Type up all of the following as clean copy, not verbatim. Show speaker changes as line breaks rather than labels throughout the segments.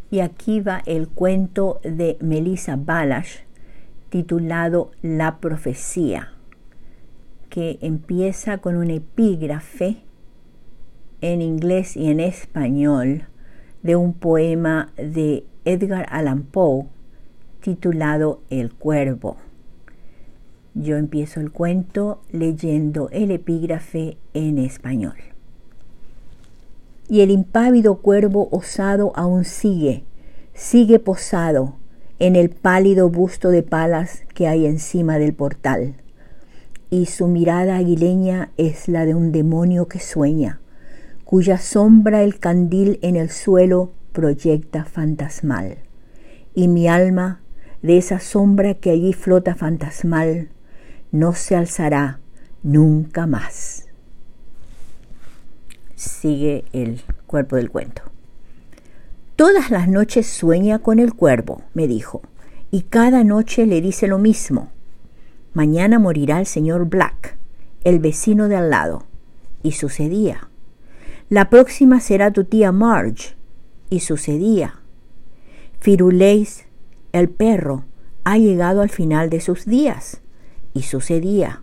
Y aquí va el cuento de Melissa Balash titulado La profecía, que empieza con un epígrafe en inglés y en español de un poema de Edgar Allan Poe titulado El cuervo. Yo empiezo el cuento leyendo el epígrafe en español. Y el impávido cuervo osado aún sigue posado en el pálido busto de palas que hay encima del portal. Y su mirada aguileña es la de un demonio que sueña, cuya sombra el candil en el suelo proyecta fantasmal. Y mi alma, de esa sombra que allí flota fantasmal, no se alzará nunca más. Sigue el cuerpo del cuento. Todas las noches sueña con el cuervo, me dijo, y cada noche le dice lo mismo. Mañana morirá el señor Black, el vecino de al lado. Y sucedía. La próxima será tu tía Marge. Y sucedía. Firulais, el perro, ha llegado al final de sus días. Y sucedía.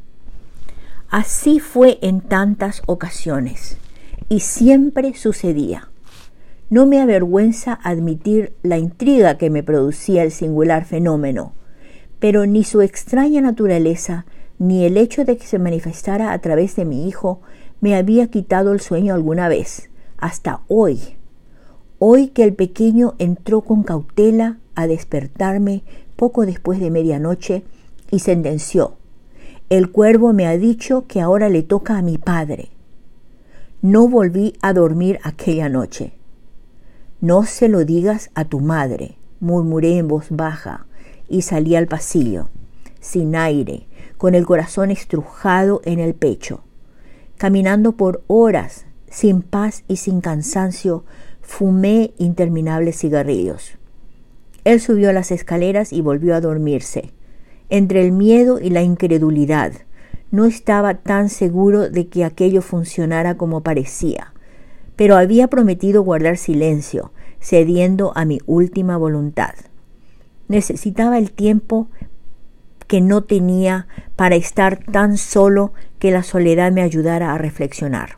Así fue en tantas ocasiones. Y siempre sucedía. No me avergüenza admitir la intriga que me producía el singular fenómeno, pero ni su extraña naturaleza, ni el hecho de que se manifestara a través de mi hijo, me había quitado el sueño alguna vez, hasta hoy. Hoy que el pequeño entró con cautela a despertarme poco después de medianoche y sentenció: el cuervo me ha dicho que ahora le toca a mi padre. No volví a dormir aquella noche. No se lo digas a tu madre, murmuré en voz baja y salí al pasillo, sin aire, con el corazón estrujado en el pecho. Caminando por horas, sin paz y sin cansancio, fumé interminables cigarrillos. Él subió las escaleras y volvió a dormirse. Entre el miedo y la incredulidad, no estaba tan seguro de que aquello funcionara como parecía, pero había prometido guardar silencio, cediendo a mi última voluntad. Necesitaba el tiempo que no tenía para estar tan solo que la soledad me ayudara a reflexionar.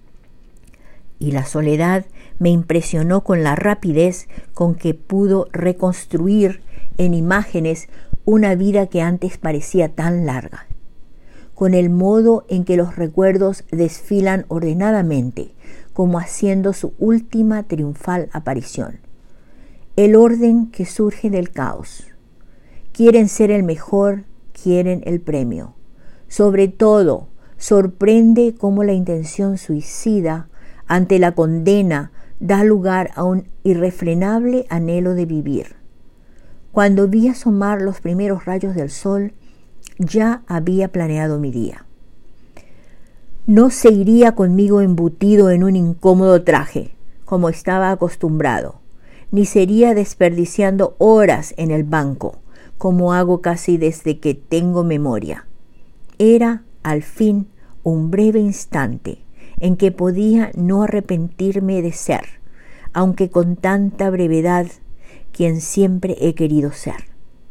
Y la soledad me impresionó con la rapidez con que pudo reconstruir en imágenes una vida que antes parecía tan larga, con el modo en que los recuerdos desfilan ordenadamente, como haciendo su última triunfal aparición. El orden que surge del caos. Quieren ser el mejor, quieren el premio. Sobre todo, sorprende cómo la intención suicida ante la condena da lugar a un irrefrenable anhelo de vivir. Cuando vi asomar los primeros rayos del sol, ya había planeado mi día. No se iría conmigo embutido en un incómodo traje, como estaba acostumbrado, ni sería desperdiciando horas en el banco, como hago casi desde que tengo memoria. Era, al fin, un breve instante en que podía no arrepentirme de ser, aunque con tanta brevedad, quien siempre he querido ser.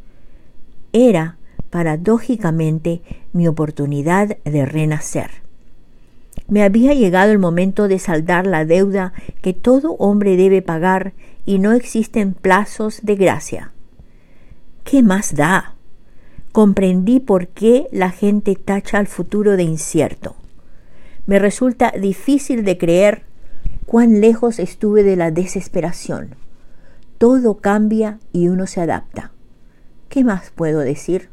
Era, paradójicamente, mi oportunidad de renacer. Me había llegado el momento de saldar la deuda que todo hombre debe pagar y no existen plazos de gracia. ¿Qué más da? Comprendí por qué la gente tacha al futuro de incierto. Me resulta difícil de creer cuán lejos estuve de la desesperación. Todo cambia y uno se adapta. ¿Qué más puedo decir?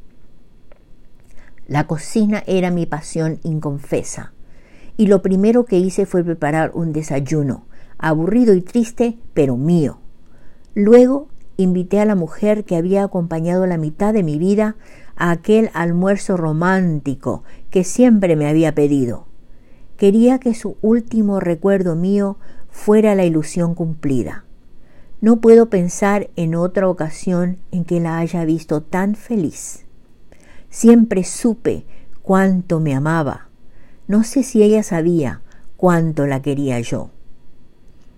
La cocina era mi pasión inconfesa, y lo primero que hice fue preparar un desayuno, aburrido y triste, pero mío. Luego invité a la mujer que había acompañado la mitad de mi vida a aquel almuerzo romántico que siempre me había pedido. Quería que su último recuerdo mío fuera la ilusión cumplida. No puedo pensar en otra ocasión en que la haya visto tan feliz. Siempre supe cuánto me amaba. No sé si ella sabía cuánto la quería yo.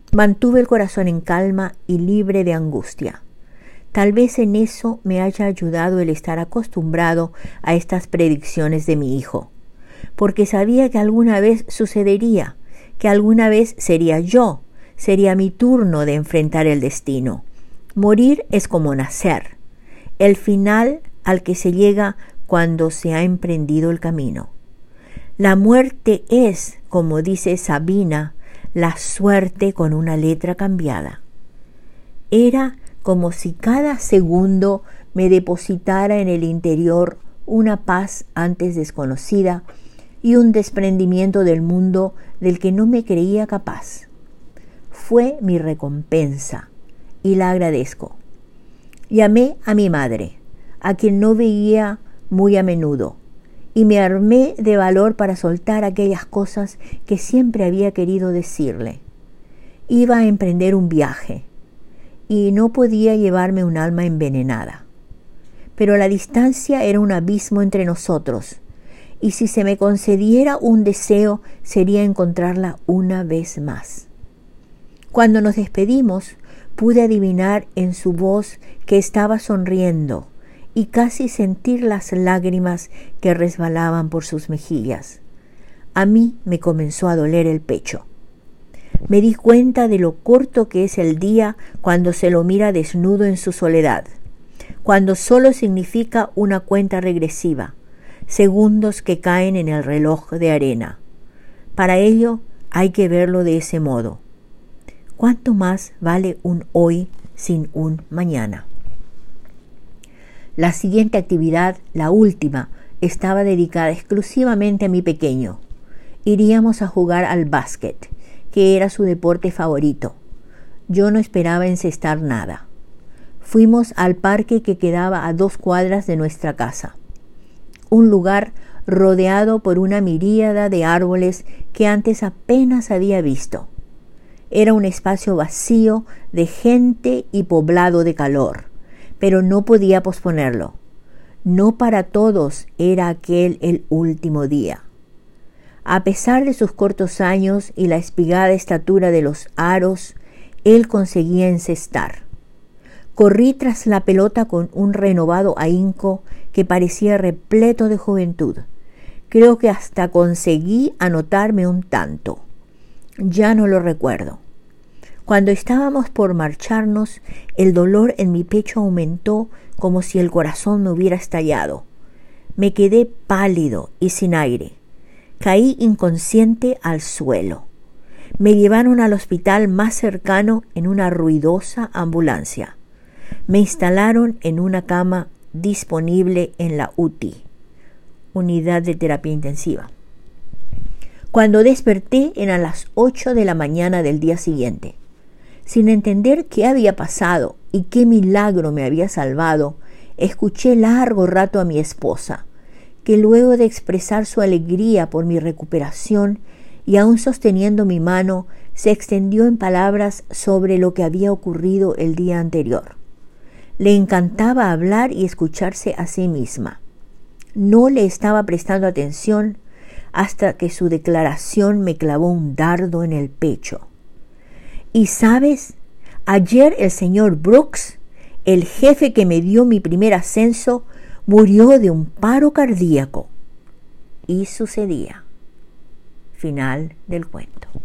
Mantuve el corazón en calma y libre de angustia. Tal vez en eso me haya ayudado el estar acostumbrado a estas predicciones de mi hijo, porque sabía que alguna vez sucedería, que alguna vez sería mi turno de enfrentar el destino. Morir es como nacer, el final al que se llega cuando se ha emprendido el camino. La muerte es, como dice Sabina, la suerte con una letra cambiada. Era como si cada segundo me depositara en el interior una paz antes desconocida y un desprendimiento del mundo del que no me creía capaz. Fue mi recompensa y la agradezco. Llamé a mi madre, a quien no veía muy a menudo, y me armé de valor para soltar aquellas cosas que siempre había querido decirle. Iba a emprender un viaje, y no podía llevarme un alma envenenada. Pero la distancia era un abismo entre nosotros, y si se me concediera un deseo sería encontrarla una vez más. Cuando nos despedimos, pude adivinar en su voz que estaba sonriendo y casi sentir las lágrimas que resbalaban por sus mejillas. A mí me comenzó a doler el pecho. Me di cuenta de lo corto que es el día cuando se lo mira desnudo en su soledad, cuando solo significa una cuenta regresiva, segundos que caen en el reloj de arena. Para ello hay que verlo de ese modo. ¿Cuánto más vale un hoy sin un mañana? La siguiente actividad, la última, estaba dedicada exclusivamente a mi pequeño. Iríamos a jugar al básquet, que era su deporte favorito. Yo no esperaba encestar nada. Fuimos al parque que quedaba a 2 cuadras de nuestra casa. Un lugar rodeado por una miríada de árboles que antes apenas había visto. Era un espacio vacío de gente y poblado de calor, pero no podía posponerlo. No para todos era aquel el último día. A pesar de sus cortos años y la espigada estatura de los aros, él conseguía encestar. Corrí tras la pelota con un renovado ahínco que parecía repleto de juventud. Creo que hasta conseguí anotarme un tanto. Ya no lo recuerdo. Cuando estábamos por marcharnos, el dolor en mi pecho aumentó como si el corazón me hubiera estallado. Me quedé pálido y sin aire. Caí inconsciente al suelo. Me llevaron al hospital más cercano en una ruidosa ambulancia. Me instalaron en una cama disponible en la UTI, Unidad de Terapia Intensiva. Cuando desperté eran las 8 de la mañana del día siguiente. Sin entender qué había pasado y qué milagro me había salvado, escuché largo rato a mi esposa, que luego de expresar su alegría por mi recuperación y aún sosteniendo mi mano, se extendió en palabras sobre lo que había ocurrido el día anterior. Le encantaba hablar y escucharse a sí misma. No le estaba prestando atención hasta que su declaración me clavó un dardo en el pecho. Y sabes, ayer el señor Brooks, el jefe que me dio mi primer ascenso, murió de un paro cardíaco. Y sucedía. Final del cuento.